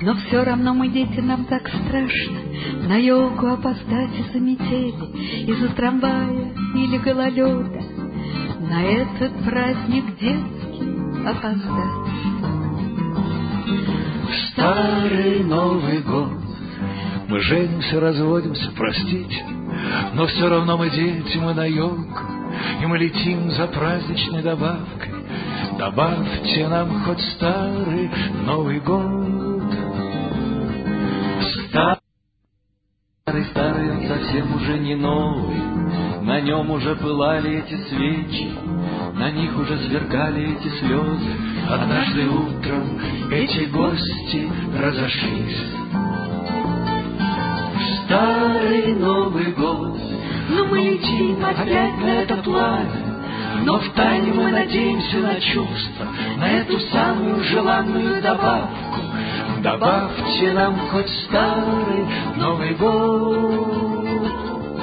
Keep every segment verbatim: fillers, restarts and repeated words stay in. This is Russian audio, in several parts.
Но все равно мы, дети, нам так страшно на елку опоздать из-за метели, из-за трамвая или гололеда. На этот праздник детский опоздать. Старый Новый год, мы женимся, разводимся, простите, но все равно мы дети, мы на елку, и мы летим за праздничной добавкой. Добавьте нам хоть старый Новый год. Старый, старый, он совсем уже не новый, на нем уже пылали эти свечи, на них уже сверкали эти слезы. Однажды утром эти гости разошлись. Старый Новый год, но мы летим опять на это пламя, но втайне мы надеемся на чувства, на эту самую желанную добавку. Добавьте нам хоть старый Новый год.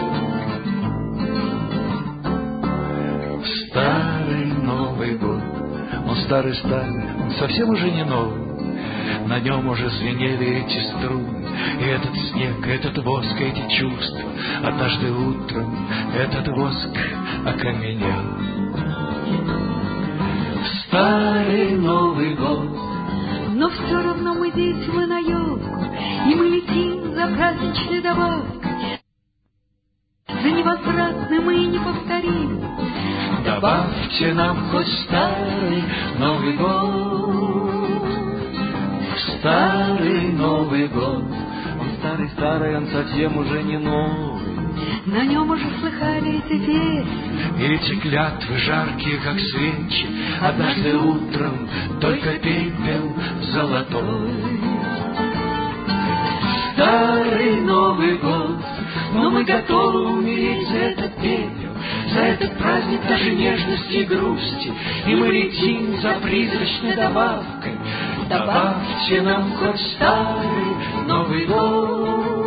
Старый Новый год, он старый-старый, он совсем уже не новый. На нем уже звенели эти струны, и этот снег, и этот воск, и эти чувства. Однажды утром этот воск окаменел. Старый Новый год, но все равно мы, дети, мы на елку, и мы летим за праздничной добавкой, за невозвратным и неповторимым. Добавьте нам хоть старый Новый год. Старый Новый год, он старый-старый, он совсем уже не новый. На нем уже слыхали эти песни, эти клятвы жаркие, как свечи. Однажды утром только пепел золотой. Старый Новый год, но мы готовы умереть за этот пепел, за этот праздник даже нежности и грусти, и мы летим за призрачной добавкой. Добавьте нам хоть старый Новый год.